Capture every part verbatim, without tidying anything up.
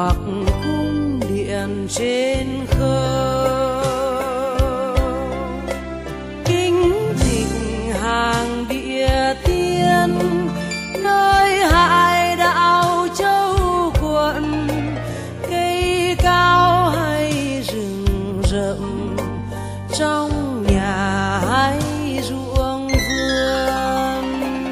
hoặc cung điện trên khơi. Kính thỉnh hàng địa tiên nơi hải đảo châu quận, cây cao hay rừng rậm, trong nhà hay ruộng vườn.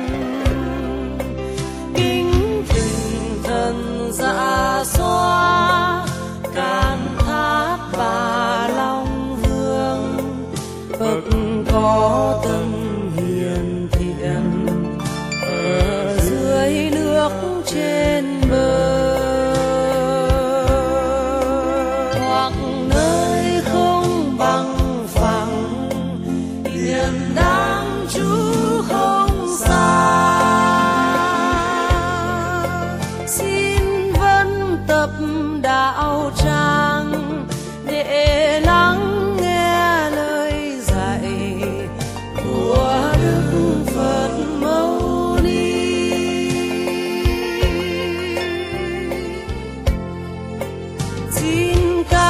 Kính thỉnh thần Dạ Xoa, Can Thát Bà Long Vương, bậc có tâm hiền thiện ở dưới nước trên bờ, hoặc nơi không bằng phẳng, hiền đáng trú không xa. Xin vân tập đạo tràng để lắng nghe lời dạy của Đức Phật Mâu Ni. Xin ca